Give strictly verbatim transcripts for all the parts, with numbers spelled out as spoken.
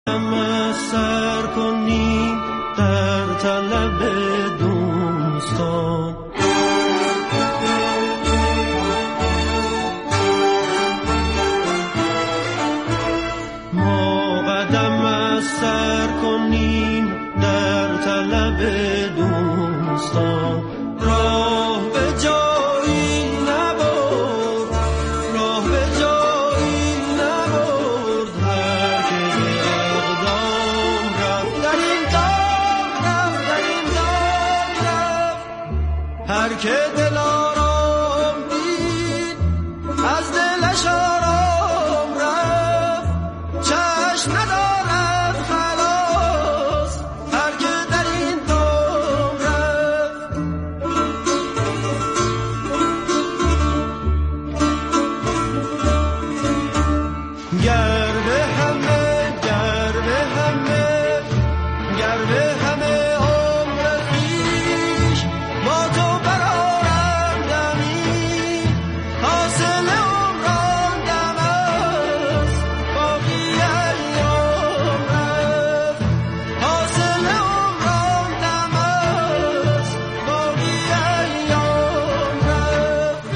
سر کنیم در طلب دوستان، ما قدم از سر کنیم در طلب دوستان. راه به جایی نبرد، راه به جایی نبرد، هر که به اقدام رفت در این دام رفت، در این دام رفت. هر که دل آرام دید از دلش آرام رفت، چشم ندارد خلاص هر که در این دام رفت. گر به همه گر به همه گر به همه عمر خویش با تو برآرم دمی، حاصل عمران دم است باقی ایام رفت، حاصل عمران دم است باقی ایام رفت.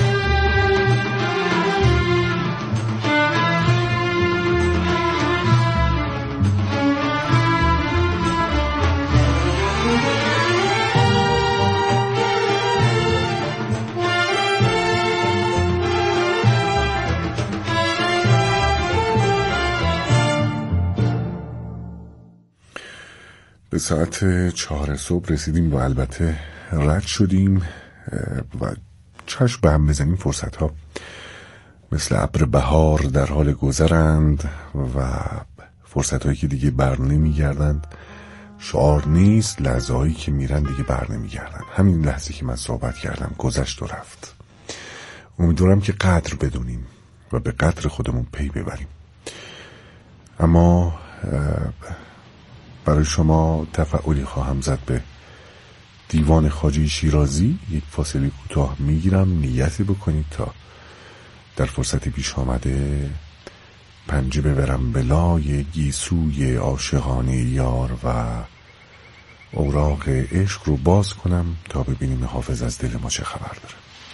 به ساعت چهار صبح رسیدیم و البته رد شدیم و چشم به هم بزنیم فرصت ها مثل ابر بهار در حال گذرند و فرصت هایی که دیگه بر نمی گردند. شعار نیست، لحظه هایی که میرن دیگه بر نمی گردن. همین لحظه که من صحبت کردم گذشت و رفت. امیدوارم که قدر بدونیم و به قدر خودمون پی ببریم. اما برای شما تفاعلی خواهم زد به دیوان خواجه شیرازی. یک فاصله کوتاه میگیرم، نیتی بکنید تا در فرصت پیش آمده پنجه ببرم به لای گیسوی عاشقانه یار و اوراق عشق رو باز کنم تا ببینیم حافظ از دل ما چه خبر داره.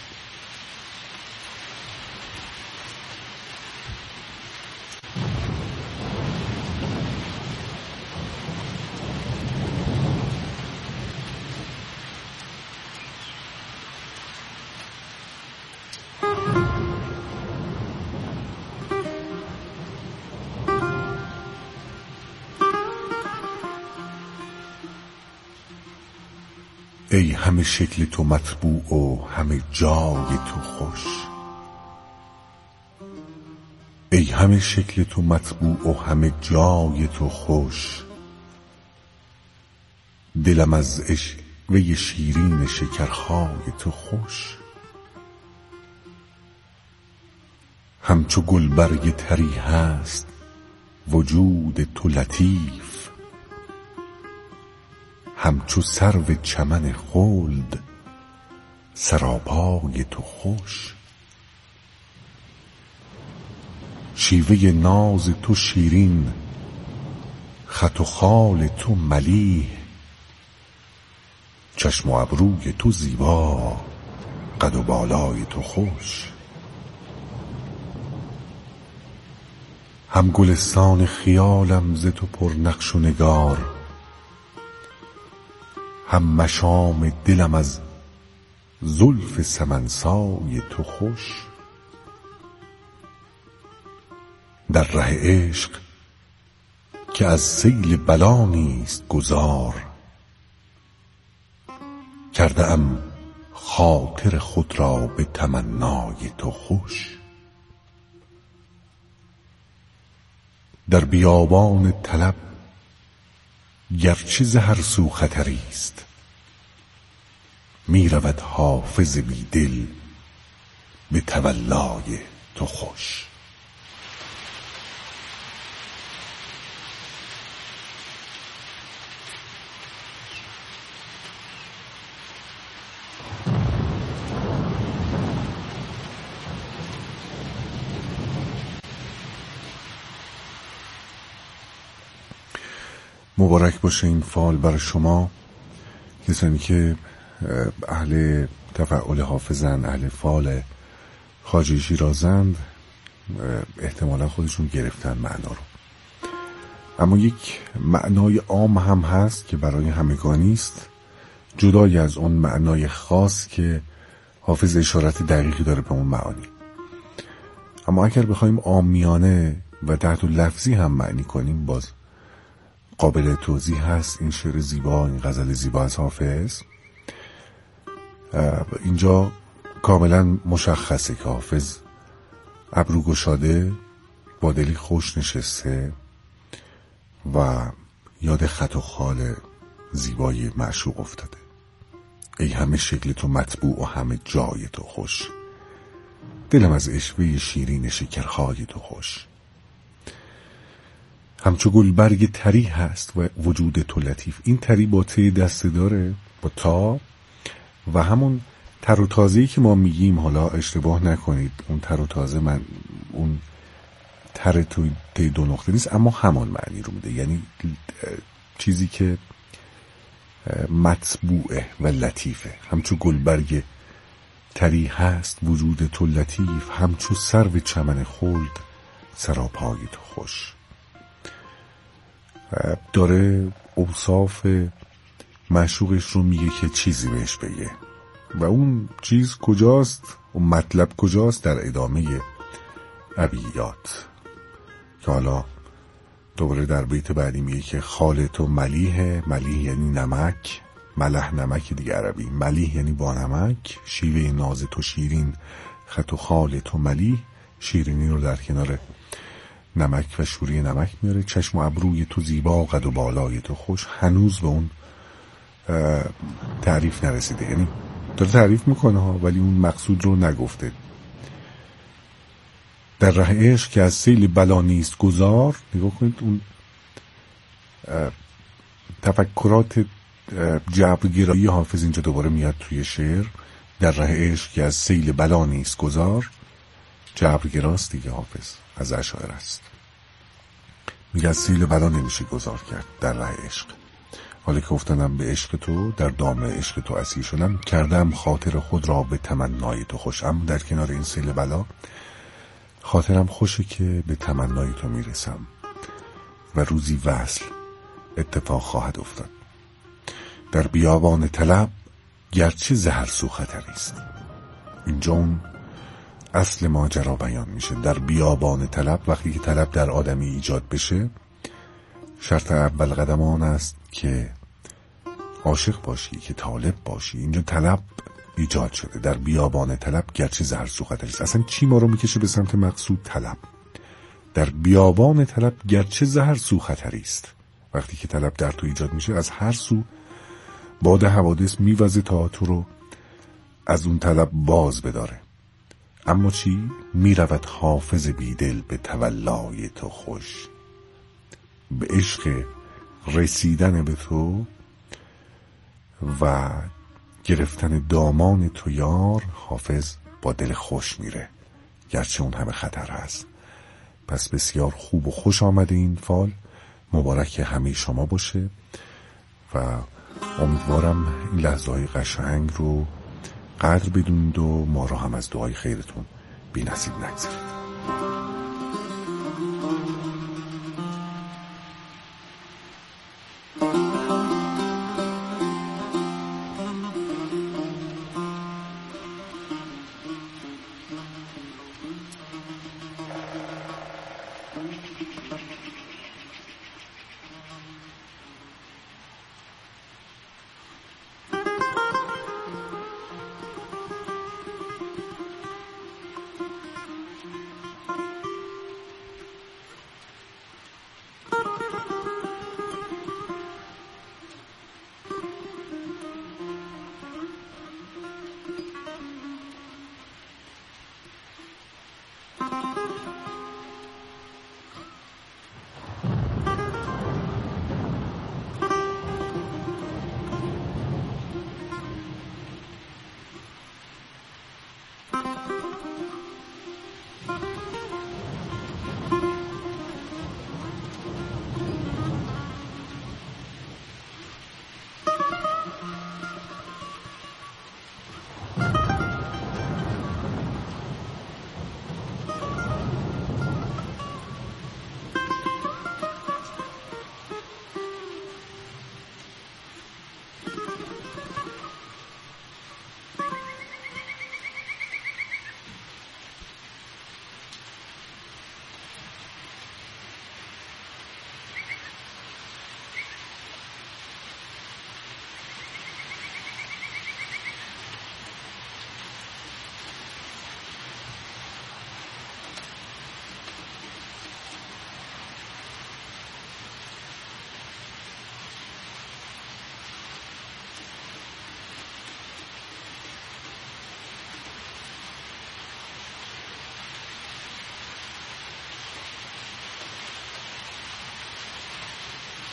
ای همه شکل تو مطبوع و همه جای تو خوش، ای همه شکل تو مطبوع و همه جای تو خوش. دلم از عشوه شیرین شکرخای تو خوش. همچو گلبرگ طری هست وجود تو لطیف، همچو سرو چمن خلد سراپای تو خوش. شیوه ناز تو شیرین، خط و خال تو ملیح، چشم و ابروی تو زیبا، قد و بالای تو خوش. هم گلستان خیالم ز تو پر نقش و نگار، هم مشام دلم از زلف سمنسای تو خوش. در ره عشق که از سیل بلا نیست گذار، کرده ام خاطر خود را به تمنای تو خوش. در بیابان طلب گرچه ز هر سو خطری است، می رود حافظ بی دل به تولای تو خوش. مبارک باشه این فال برای شما کسانی که اهل تفعول حافظن، اهل فال خواجه شیرازند. احتمالا خودشون گرفتن معنا رو. اما یک معنای عام هم هست که برای همگانی است، جدای از اون معنای خاص که حافظ اشارت دقیقی داره به اون معانی. اما اگر بخوایم عامیانه و تحت لفظی هم معنی کنیم باز قابل توضیح هست. این شعر زیبا، این غزل زیبا از حافظ، اینجا کاملا مشخصه که حافظ ابرو گشاده با دلی خوش نشسته و یاد خط و خال زیبای معشوق افتاده. ای همه شکل تو مطبوع و همه جای تو خوش، دلم از عشوه شیرین شکرخای تو خوش. همچو گلبرگ تری هست و وجود تو لطیف. این تری با ته دسته داره، با تا، و همون تر و تازه‌ای که ما میگیم، حالا اشتباه نکنید، اون تر و تازه من اون تر توی ته دو نقطه نیست، اما همان معنی رو میده. یعنی چیزی که مطبوعه و لطیفه. همچو گلبرگ تری هست وجود تو لطیف، همچو سرو چمن خلد سراپای تو خوش. داره اوصاف معشوقش رو میگه که چیزی بهش بگه و اون چیز کجاست، اون مطلب کجاست، در ادامه ابیات که حالا دوباره در بیت بعدی میگه که خال تو ملیه. ملیه یعنی نمک، ملح نمک دیگه عربی، ملیه یعنی با نمک. شیوه ناز تو شیرین، خط و خال تو ملیه. شیرینی رو در کنار نمک و شوری نمک میاره. چشم و ابروی تو زیبا، قد و بالای تو خوش. هنوز به اون تعریف نرسیده، یعنی داره تعریف میکنه ها، ولی اون مقصود رو نگفته. در ره عشق که از سیل بلا نیست گذار. نگاه کنید اون تفکرات جبرگرایی حافظ اینجا دوباره میاد توی شعر. در ره عشق که از سیل بلا نیست گذار. جبرگراست دیگه، حافظ از اشاعره است. میگه از سیل بلا نمیشه گذار کرد در ره عشق. حالا که افتادم به عشق تو، در دام عشق تو اسیر شدم، کردم خاطر خود را به تمنای تو خوش. اما در کنار این سیل بلا خاطرم خوشه که به تمنای تو میرسم و روزی وصل اتفاق خواهد افتاد. در بیابان طلب گرچه زهر سو خطری است. اینجا اون اصل ماجرا بیان میشه. در بیابان طلب، وقتی که طلب در آدمی ایجاد بشه، شرط اول قدم آن است که عاشق باشی، که طالب باشی. اینجا طلب ایجاد شده. در بیابان طلب گرچه زهر سو خطری است. اصلا چی ما رو میکشه به سمت مقصود؟ طلب. در بیابان طلب گرچه زهر سو خطری است. وقتی که طلب در تو ایجاد میشه، از هر سو باد حوادث میوزه تا تو رو از اون طلب باز بداره. اما چی؟ میرود حافظ بیدل به تولای تو خوش. به عشق رسیدن به تو و گرفتن دامان تو یار، حافظ با دل خوش میره، گرچه اون همه خطر هست. پس بسیار خوب و خوش آمده این فال. مبارک همه شما باشه و امیدوارم این لحظه های قشنگ رو قدر بدونید و ما رو هم از دعای خیرتون بی نصیب نگذارید.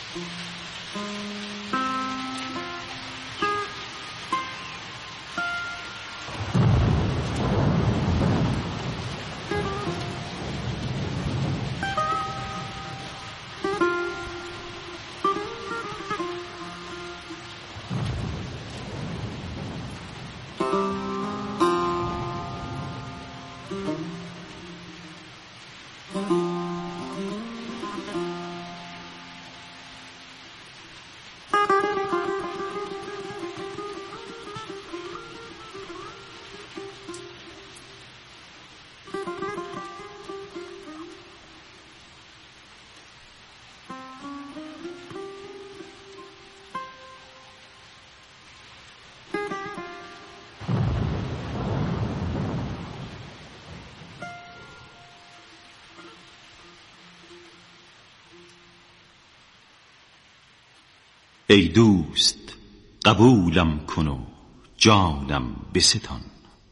ای دوست قبولم کن و جانم بستان،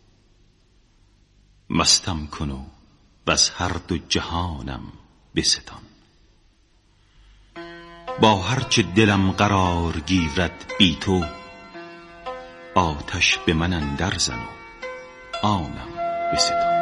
مستم کن و بس هر دو جهانم بستان. با هرچه دلم قرار گیرد بی تو، آتش به من اندر زن و آنم بستان.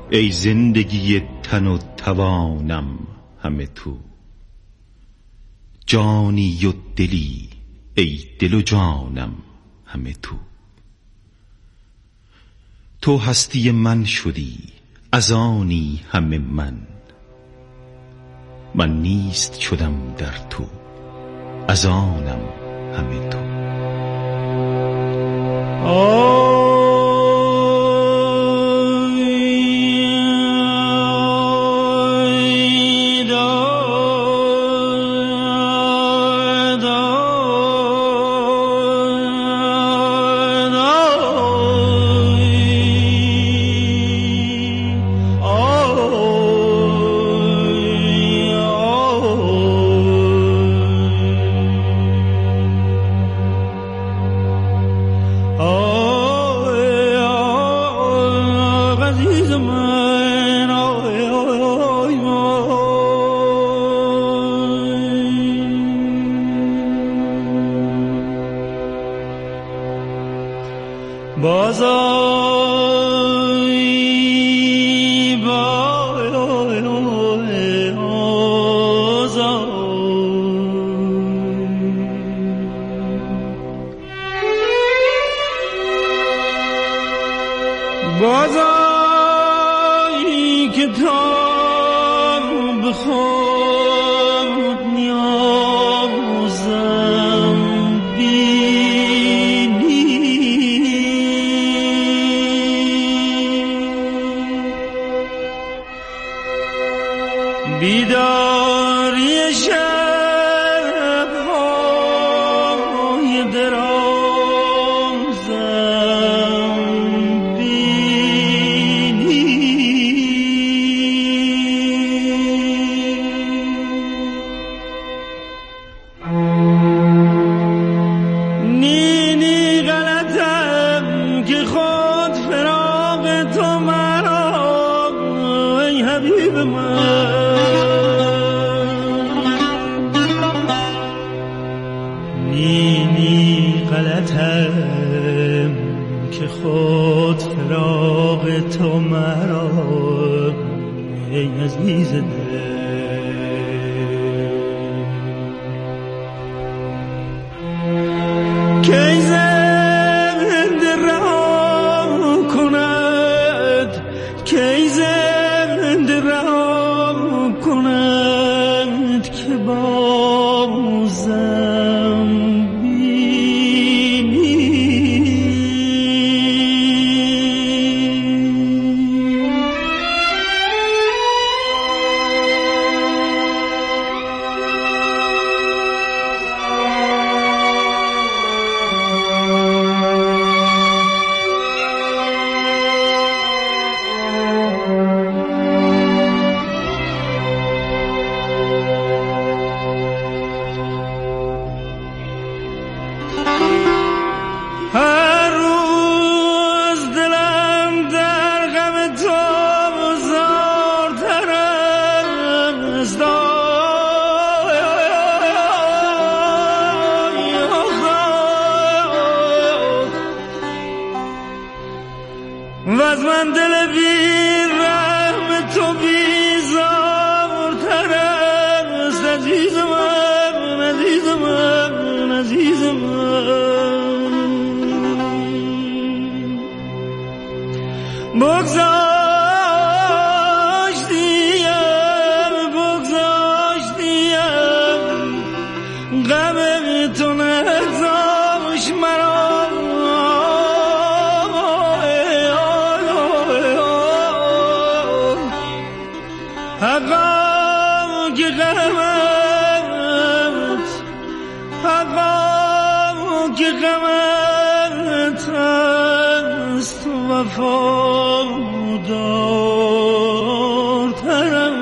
ای زندگی تن و توانم همه تو. جانی و دلی ای دل و جانم همه تو. تو هستی من شدی از آنی همه من. من نیست شدم در تو از آنم همه تو. بازایی که تا به خود نیازم بینی، بیداری شب‌های درازم بینی، نی نی غلطم که خود فراق تو مرا، ای حبیب من. نی نی غلطم که خود فراق تو مرا، ای عزیز دل. کی زنده رها کند، کی زنده رها کند که بازم بینی. هر روز دلم در غم تو زارتر است، و از من دل بی رحم تو بیزارتر است. عزیز من، عزیز من، عزیز من، بگذاشتیم بگذاشتیم غم تو نگذاشت مرا. حقا که غمت، حقا که غمت است، وفادارترم.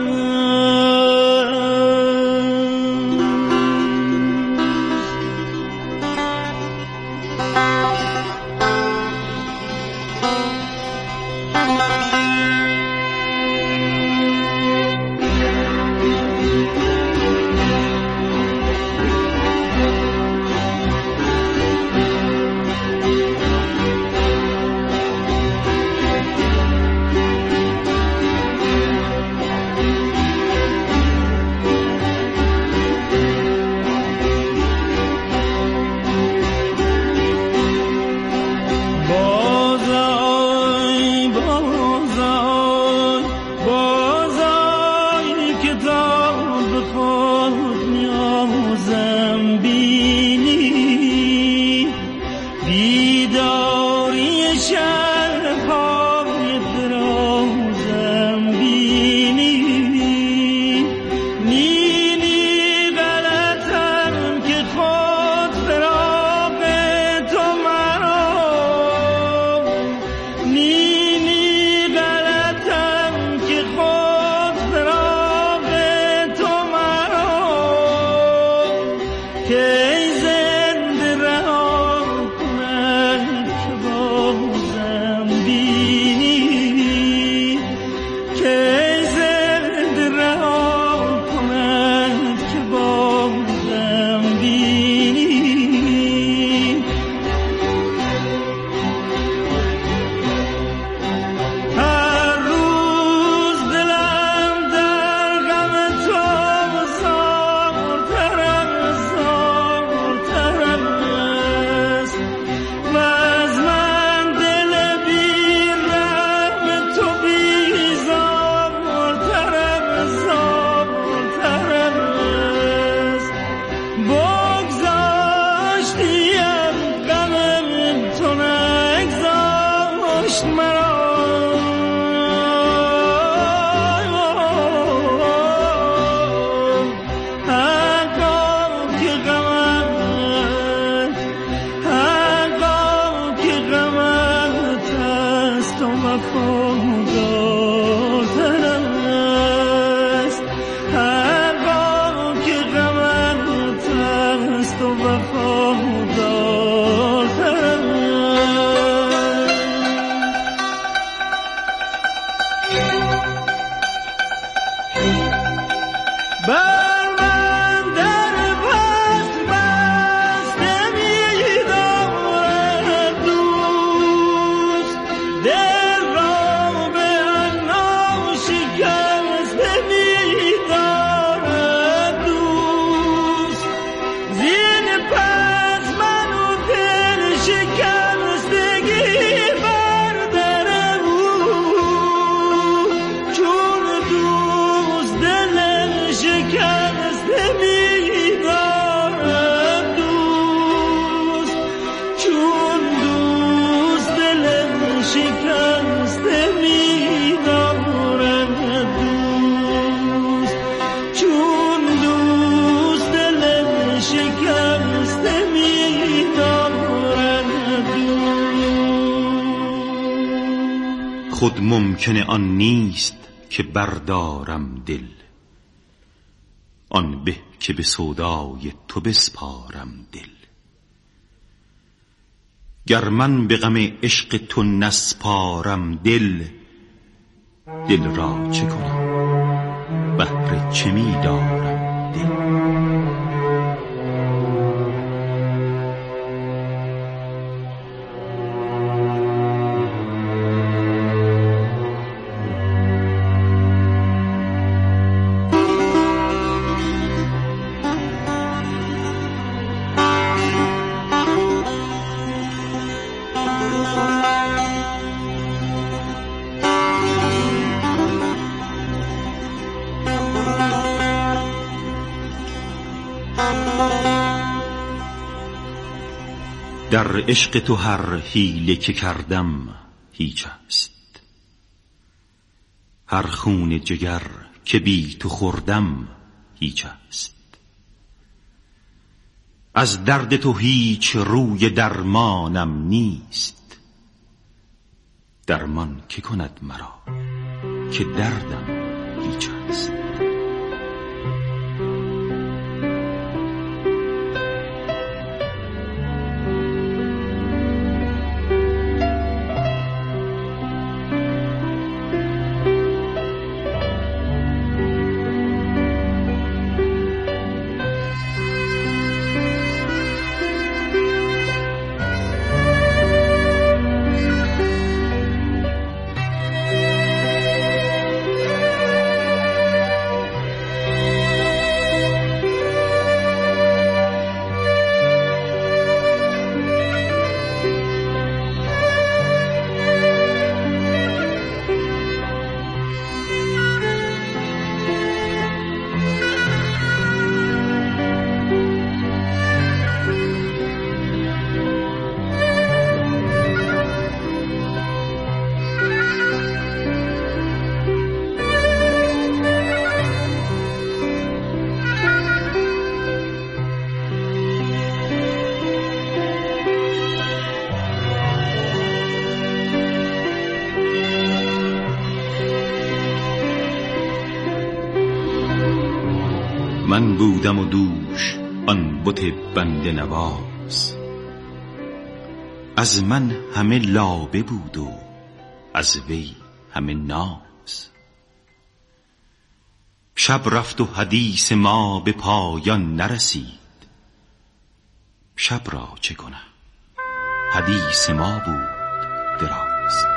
کشت مرا خود ممکن آن نیست که بردارم دل، آن به که به سودای تو بسپارم دل. گر من به غم عشق تو نسپارم دل، دل را چه کنم بهر چه می دارم دل. در عشق تو هر حیله که کردم هیچ است، هر خون جگر که بی تو خوردم هیچ است. از درد تو هیچ روی درمانم نیست، درمان که کند مرا که دردم هیچ است. من بودم و دوش آن بت بنده نواز، از من همه لابه بود و از وی همه ناز. شب رفت و حدیث ما به پایان نرسید، شب را چه کنم حدیث ما بود دراز.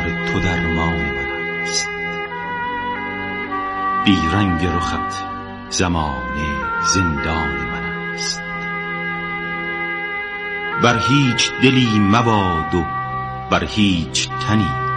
تو درمان من است. بی رنگ رخت زمانه زندان من است. بر هیچ دلی مباد و بر هیچ تنی